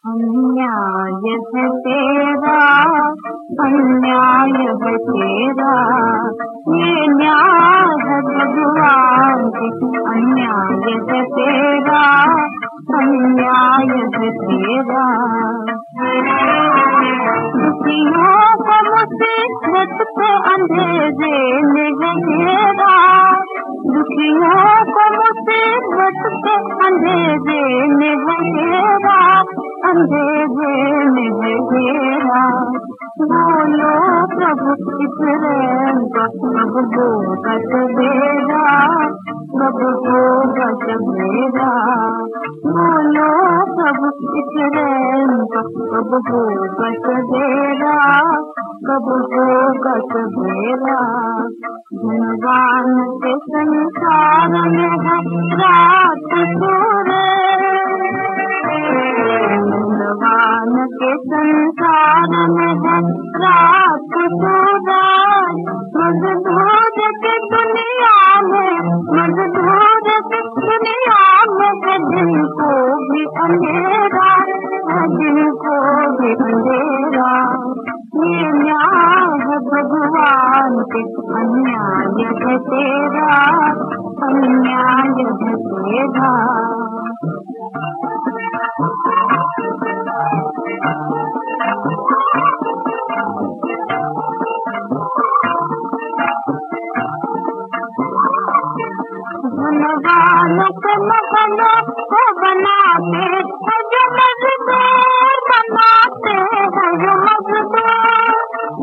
अन्याय है तेरा, अन्याय है तेरा, ये न्याय है भगवान की। अन्याय है तेरा, अन्याय है तेरा, दुखियों को मुसीबत पे अंधेरे में घेरा, दुखियों को मुसीबत पे अंधेरे में घेरा, अंधेरे में घेरा। बोलो प्रभु इस प्रेम का कब होगा सवेरा, कब होगा सवेरा। बोलो प्रभु इस प्रेम का कब होगा सवेरा, कब होगा सवेरा। धनवान के संसार में है रात सूरे, धनवान के संसार में है रात सूरज। मजदूर की दुनिया में, मजदूर की दुनिया में दिन को भी अंधेरा, दिन को भी अंधेरा। ये न्याय है भगवान के, अन्याय है तेरा, अन्याय है तेरा। धनवान के मकानों को बनाते हैं जो मजदूर, बनाते हैं जो मजदूर।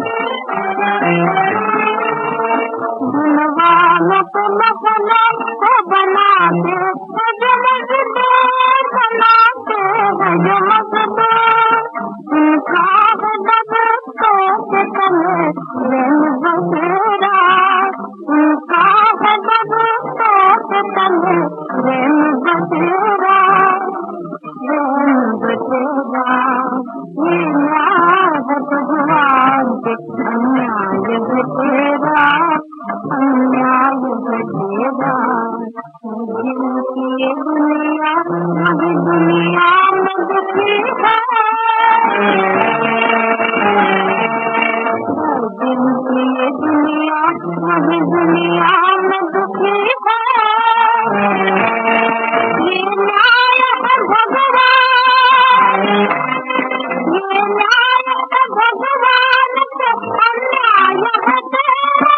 धनवान के मकानों को बनाते हैं जो मजदूर, बनाते हैं जो मजदूर। उनका है दबों के तले प्रेम बसेरा, उनका है दबों के तले प्रेम बसेरा, प्रेम बसेरा। ये न्याय है भगवान के, अन्याय है तेरा, अन्याय है तेरा। जिनकी ये दुनिया अभी दुनिया में दुखी है, जिनकी ये दुनिया अभी दुनिया में दुखी है, ये न्याय है भगवान, ये न्याय है भगवान के, अन्याय है तेरा।